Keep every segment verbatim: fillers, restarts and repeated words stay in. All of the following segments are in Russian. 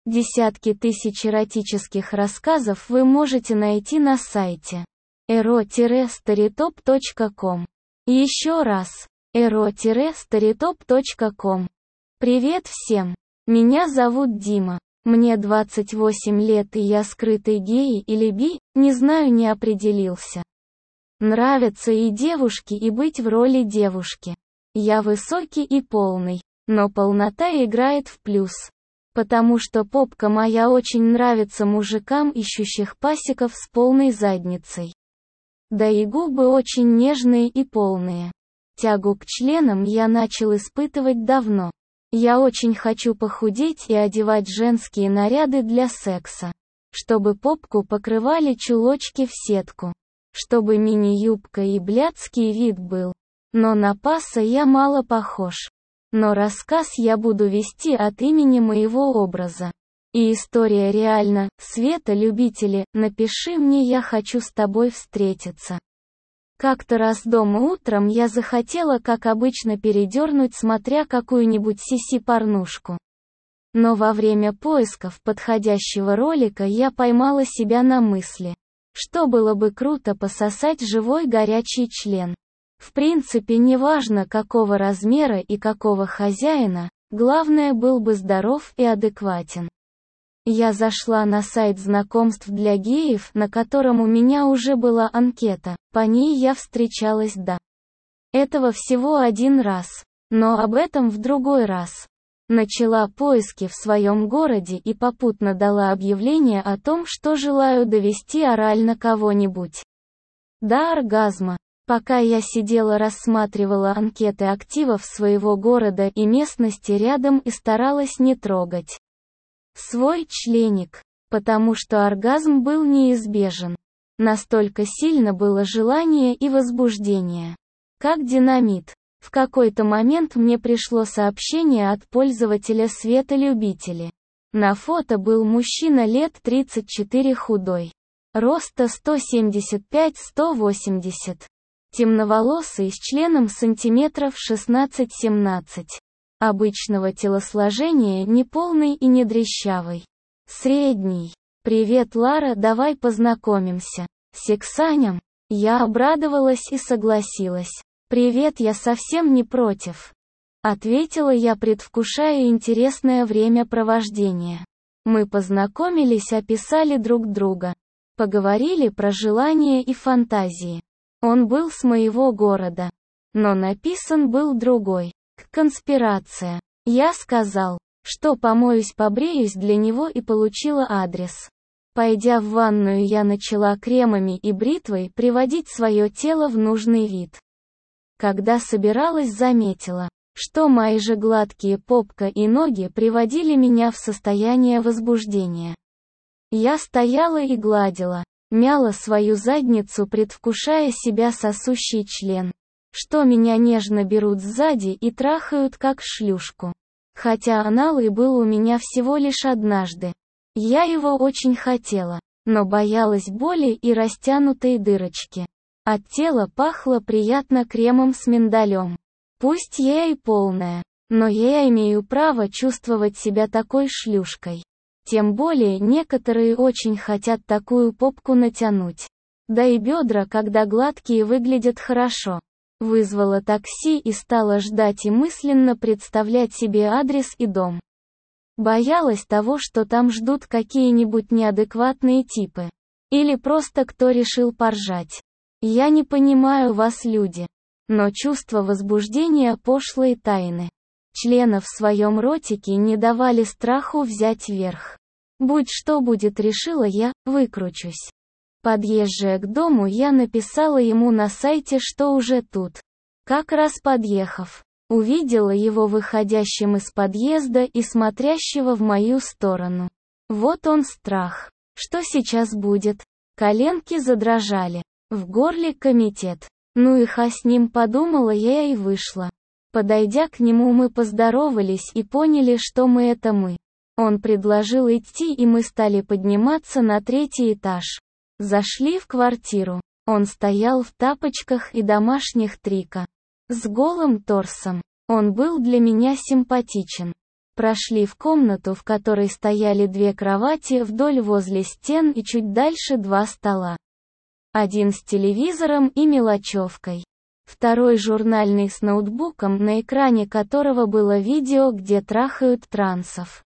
Десятки тысяч эротических рассказов вы можете найти на сайте эро старитоп точка ком. Еще раз, эро старитоп точка ком. Привет всем! Меня зовут Дима. Мне двадцать восемь лет и я скрытый гей или би, не знаю, не определился. Нравятся и девушки, и быть в роли девушки. Я высокий и полный, но полнота играет в плюс. Потому что попка моя очень нравится мужикам, ищущих пасиков с полной задницей. Да и губы очень нежные и полные. Тягу к членам я начал испытывать давно. Я очень хочу похудеть и одевать женские наряды для секса. Чтобы попку покрывали чулочки в сетку. Чтобы мини-юбка и блядский вид был. Но на паса я мало похож. Но рассказ я буду вести от имени моего образа. И история реально. Света, любители, напиши мне, я хочу с тобой встретиться. Как-то раз дома утром я захотела, как обычно, передернуть, смотря какую-нибудь сиси-порнушку. Но во время поисков подходящего ролика я поймала себя на мысли, что было бы круто пососать живой горячий член. В принципе, неважно какого размера и какого хозяина, главное, был бы здоров и адекватен. Я зашла на сайт знакомств для геев, на котором у меня уже была анкета, по ней я встречалась до этого всего один раз, но об этом в другой раз. Начала поиски в своем городе и попутно дала объявление о том, что желаю довести орально кого-нибудь до оргазма. Пока я сидела, рассматривала анкеты активов своего города и местности рядом и старалась не трогать свой членик, потому что оргазм был неизбежен. Настолько сильно было желание и возбуждение. Как динамит. В какой-то момент мне пришло сообщение от пользователя Света, любители. На фото был мужчина лет тридцать четыре, худой. Роста сто семьдесят пять — сто восемьдесят. Темноволосый, с членом сантиметров шестнадцать-семнадцать. Обычного телосложения, неполный и не дрящавый. Средний. Привет, Лара, давай познакомимся. Сексанем? Я обрадовалась и согласилась. Привет, я совсем не против. Ответила я, предвкушая интересное времяпровождение. Мы познакомились, описали друг друга. Поговорили про желания и фантазии. Он был с моего города. Но написан был другой. Конспирация. Я сказал, что помоюсь, побреюсь для него и получила адрес. Пойдя в ванную, я начала кремами и бритвой приводить свое тело в нужный вид. Когда собиралась, заметила, что мои же гладкие попка и ноги приводили меня в состояние возбуждения. Я стояла и гладила, мяла свою задницу, предвкушая себя сосущий член. Что меня нежно берут сзади и трахают как шлюшку. Хотя анал и был у меня всего лишь однажды. Я его очень хотела, но боялась боли и растянутой дырочки. От тела пахло приятно кремом с миндалем. Пусть я и полная, но я имею право чувствовать себя такой шлюшкой. Тем более некоторые очень хотят такую попку натянуть. Да и бедра, когда гладкие, выглядят хорошо. Вызвала такси и стала ждать и мысленно представлять себе адрес и дом. Боялась того, что там ждут какие-нибудь неадекватные типы. Или просто кто решил поржать. Я не понимаю вас, люди. Но чувство возбуждения, пошлой тайны члена в своем ротике не давали страху взять верх. Будь что будет, решила я, выкручусь. Подъезжая к дому, я написала ему на сайте, что уже тут. Как раз подъехав, увидела его выходящим из подъезда и смотрящего в мою сторону. Вот он страх. Что сейчас будет? Коленки задрожали. В горле комитет. Ну и ха с ним, подумала я и вышла. Подойдя к нему, мы поздоровались и поняли, что мы — это мы. Он предложил идти, и мы стали подниматься на третий этаж. Зашли в квартиру. Он стоял в тапочках и домашних трико. С голым торсом. Он был для меня симпатичен. Прошли в комнату, в которой стояли две кровати вдоль возле стен и чуть дальше два стола. Один с телевизором и мелочевкой. Второй журнальный с ноутбуком, на экране которого было видео, где трахают трансов.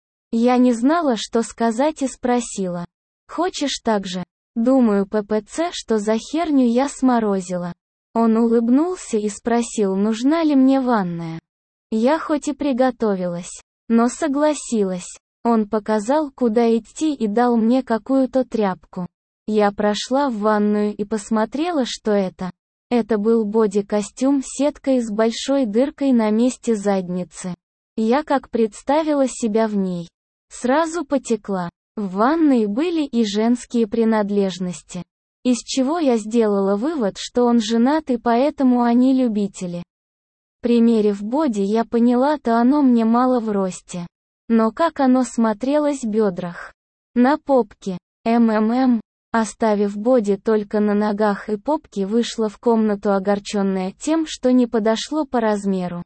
Я не знала, что сказать, и спросила: «Хочешь так же?» Думаю, ППЦ, что за херню я сморозила. Он улыбнулся и спросил, нужна ли мне ванная. Я хоть и приготовилась, но согласилась. Он показал, куда идти, и дал мне какую-то тряпку. Я прошла в ванную и посмотрела, что это. Это был боди-костюм с сеткой с большой дыркой на месте задницы. Я как представила себя в ней. Сразу потекла. В ванной были и женские принадлежности. Из чего я сделала вывод, что он женат, и поэтому они любители. Примерив боди, я поняла, то оно мне мало в росте. Но как оно смотрелось в бедрах. На попке. МММ. Оставив боди только на ногах и попке, вышла в комнату, огорченная тем, что не подошло по размеру.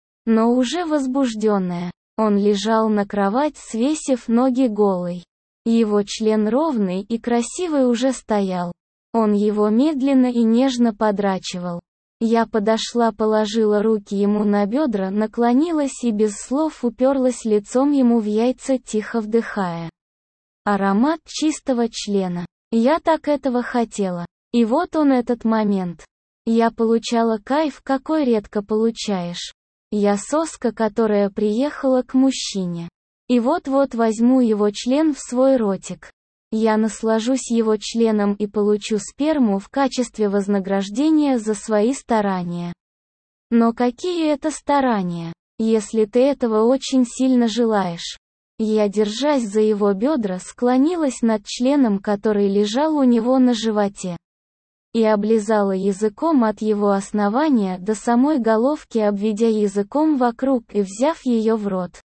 Но уже возбужденная. Он лежал на кровать, свесив ноги голой. Его член ровный и красивый уже стоял. Он его медленно и нежно подрачивал. Я подошла, положила руки ему на бедра, наклонилась и без слов уперлась лицом ему в яйца, тихо вдыхая аромат чистого члена. Я так этого хотела. И вот он, этот момент. Я получала кайф, какой редко получаешь. Я соска, которая приехала к мужчине. И вот-вот возьму его член в свой ротик. Я наслажусь его членом и получу сперму в качестве вознаграждения за свои старания. Но какие это старания, если ты этого очень сильно желаешь? Я, держась за его бедра, склонилась над членом, который лежал у него на животе, и облизала языком от его основания до самой головки, обведя языком вокруг и взяв ее в рот.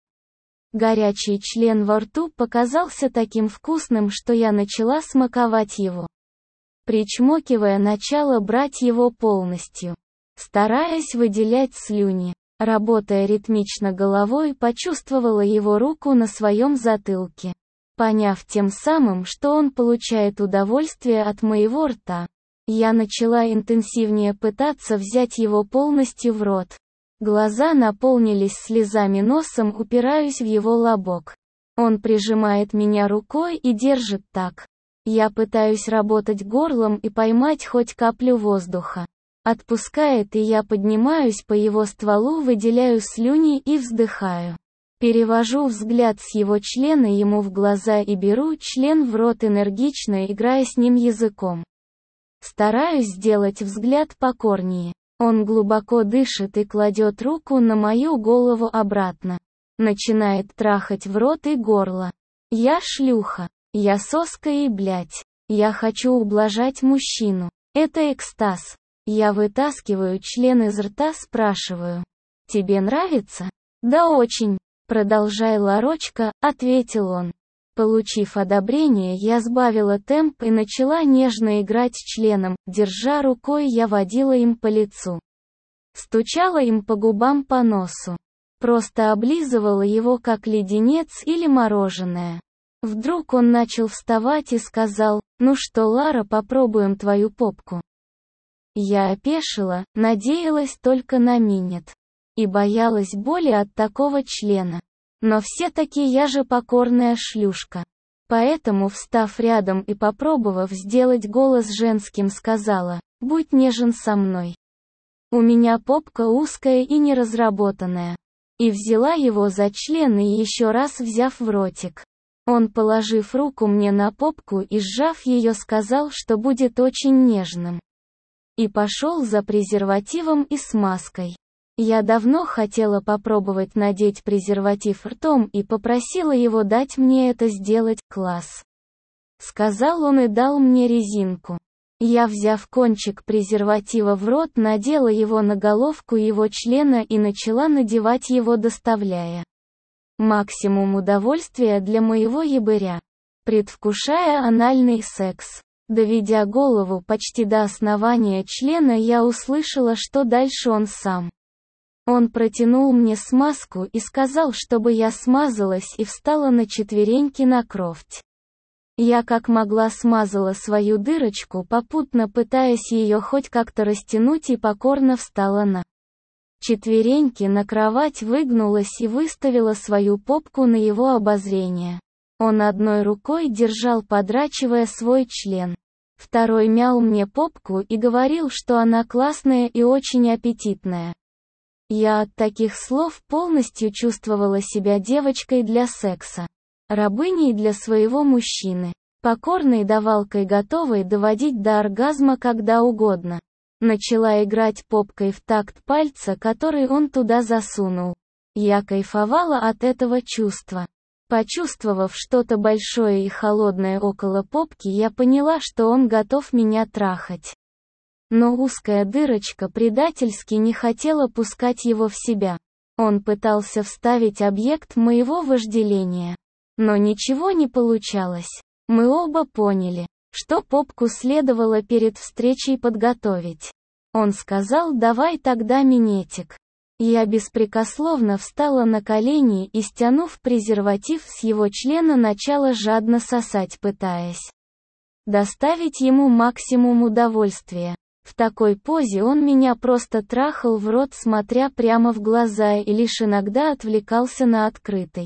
Горячий член во рту показался таким вкусным, что я начала смаковать его. Причмокивая, начала брать его полностью, стараясь выделять слюни. Работая ритмично головой, почувствовала его руку на своем затылке. Поняв тем самым, что он получает удовольствие от моего рта, я начала интенсивнее пытаться взять его полностью в рот. Глаза наполнились слезами, носом упираюсь в его лобок. Он прижимает меня рукой и держит так. Я пытаюсь работать горлом и поймать хоть каплю воздуха. Отпускает, и я поднимаюсь по его стволу, выделяю слюни и вздыхаю. Перевожу взгляд с его члена ему в глаза и беру член в рот, энергично играя с ним языком. Стараюсь сделать взгляд покорнее. Он глубоко дышит и кладет руку на мою голову обратно. Начинает трахать в рот и горло. Я шлюха. Я соска и блядь. Я хочу ублажать мужчину. Это экстаз. Я вытаскиваю член из рта, спрашиваю: «Тебе нравится?» «Да очень». «Продолжай, ларочка», — ответил он. Получив одобрение, я сбавила темп и начала нежно играть членом, держа рукой, я водила им по лицу. Стучала им по губам, по носу. Просто облизывала его как леденец или мороженое. Вдруг он начал вставать и сказал: «Ну что, Лара, попробуем твою попку». Я опешила, надеялась только на минет. И боялась боли от такого члена. Но все-таки я же покорная шлюшка. Поэтому, встав рядом и попробовав сделать голос женским, сказала: «Будь нежен со мной. У меня попка узкая и неразработанная». И взяла его за член, и еще раз взяв в ротик. Он, положив руку мне на попку и сжав ее, сказал, что будет очень нежным. И пошел за презервативом и смазкой. Я давно хотела попробовать надеть презерватив ртом и попросила его дать мне это сделать. «Класс», — сказал он и дал мне резинку. Я, взяв кончик презерватива в рот, надела его на головку его члена и начала надевать его, доставляя максимум удовольствия для моего ебыря, предвкушая анальный секс. Доведя голову почти до основания члена, я услышала, что дальше он сам Он протянул мне смазку и сказал, чтобы я смазалась и встала на четвереньки на кровать. Я как могла смазала свою дырочку, попутно пытаясь ее хоть как-то растянуть, и покорно встала на четвереньки на кровать, выгнулась и выставила свою попку на его обозрение. Он одной рукой держал, подрачивая свой член. Второй мял мне попку и говорил, что она классная и очень аппетитная. Я от таких слов полностью чувствовала себя девочкой для секса. Рабыней для своего мужчины. Покорной давалкой, готовой доводить до оргазма когда угодно. Начала играть попкой в такт пальца, который он туда засунул. Я кайфовала от этого чувства. Почувствовав что-то большое и холодное около попки, я поняла, что он готов меня трахать. Но узкая дырочка предательски не хотела пускать его в себя. Он пытался вставить объект моего вожделения. Но ничего не получалось. Мы оба поняли, что попку следовало перед встречей подготовить. Он сказал: «Давай тогда минетик». Я беспрекословно встала на колени и, стянув презерватив с его члена, начала жадно сосать, пытаясь доставить ему максимум удовольствия. В такой позе он меня просто трахал в рот, смотря прямо в глаза, и лишь иногда отвлекался на открытый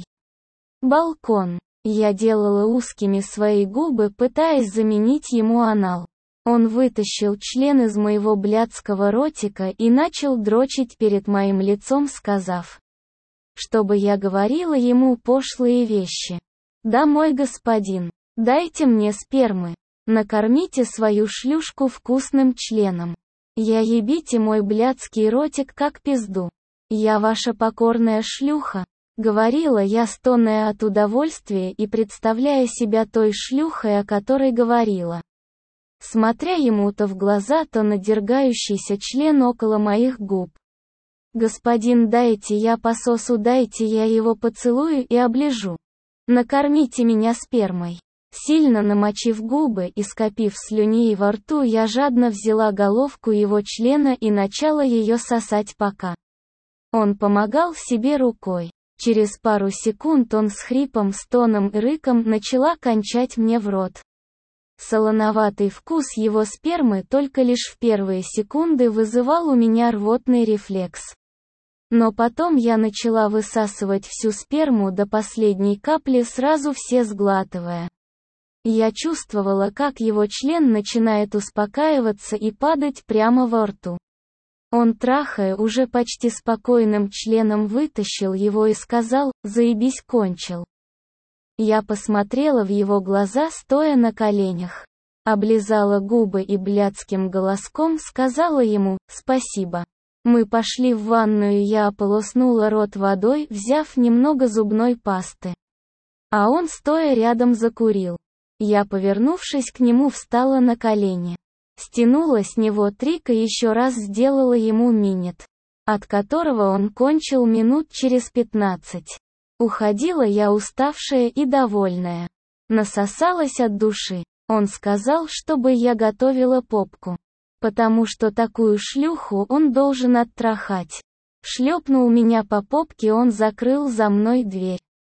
балкон. Я делала узкими свои губы, пытаясь заменить ему анал. Он вытащил член из моего блядского ротика и начал дрочить перед моим лицом, сказав, чтобы я говорила ему пошлые вещи. «Да, мой господин, дайте мне спермы. Накормите свою шлюшку вкусным членом. Я ебите мой блядский ротик как пизду. Я ваша покорная шлюха», — говорила я, стоная от удовольствия и представляя себя той шлюхой, о которой говорила. Смотря ему то в глаза, то на дергающийся член около моих губ. «Господин, дайте я пососу, дайте я его поцелую и оближу. Накормите меня спермой». Сильно намочив губы и скопив слюней во рту, я жадно взяла головку его члена и начала ее сосать, пока он помогал себе рукой. Через пару секунд он с хрипом, стоном и рыком начала кончать мне в рот. Солоноватый вкус его спермы только лишь в первые секунды вызывал у меня рвотный рефлекс. Но потом я начала высасывать всю сперму до последней капли, сразу все сглатывая. Я чувствовала, как его член начинает успокаиваться и падать прямо во рту. Он, трахая уже почти спокойным членом, вытащил его и сказал: «Заебись, кончил». Я посмотрела в его глаза, стоя на коленях. Облизала губы и блядским голоском сказала ему: «Спасибо». Мы пошли в ванную, я ополоснула рот водой, взяв немного зубной пасты. А он, стоя рядом, закурил. Я, повернувшись к нему, встала на колени. Стянула с него трик и еще раз сделала ему минет, от которого он кончил минут через пятнадцать. Уходила я уставшая и довольная. Насосалась от души. Он сказал, чтобы я готовила попку. Потому что такую шлюху он должен оттрахать. Шлепнул меня по попке, он закрыл за мной дверь.